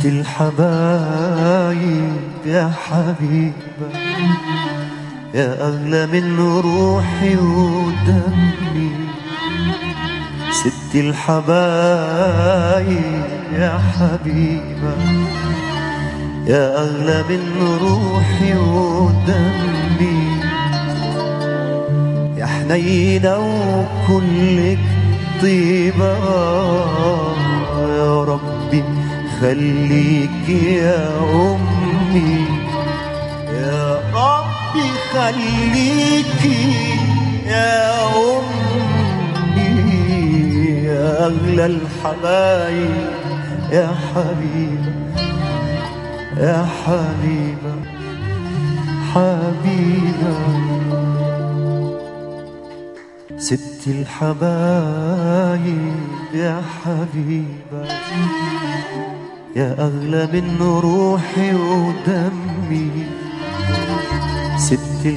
الحبايب يا حبيبة، يا أغلى من روحي ودمي. ست الحبايب يا حبيبة، يا أغلى من روحي ودمي. يا حنينة وكلك طيبة، يا ربي خليك يا أمي. يا ربي خليك يا أمي، يا أغلى الحبايب يا حبيبة، يا حبيبة حبيبة. ست الحبايب يا حبيبة، يا أغلى من روحي ودمي. ست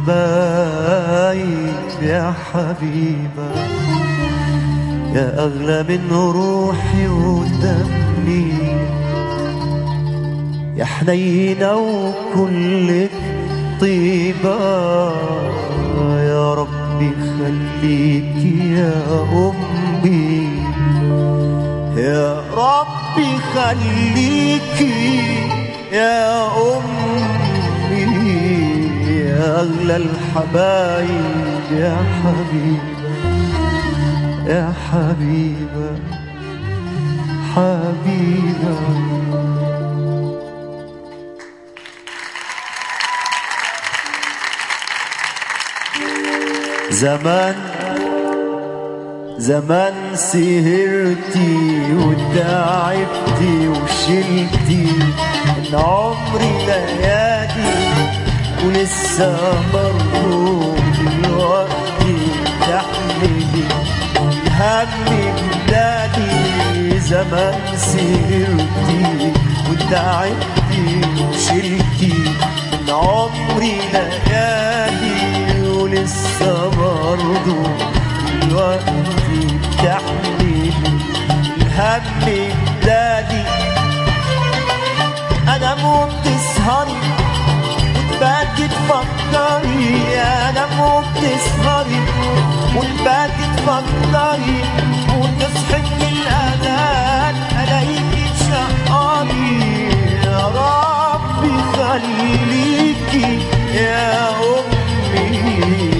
الحبايب يا حبيبة، يا أغلى من روحي ودمي. يا حنينة وكلك طيبة، يا ربي خليك يا أمي. يا ربي خليك يا أمي، يا أغلى الحبايب يا حبيبة، يا حبيبة حبيبة. زمان زمان سهرتي وتعبتي وشلتي من عمري ليالي، ولسه برضو دلوقتي تحملي الهم بلادي. زمان سهرتي وتعبتي وشلتي من عمري ليالي، ولسه برضو دلوقتي تحملي الهم بلادي. أنا مو بتسهري وتباتي تفكري، أنا مو بتسهري وتباتي تفكري، وتصحي من الأذان ألاقيكي تشقري. يا ربي خليكي يا أمي،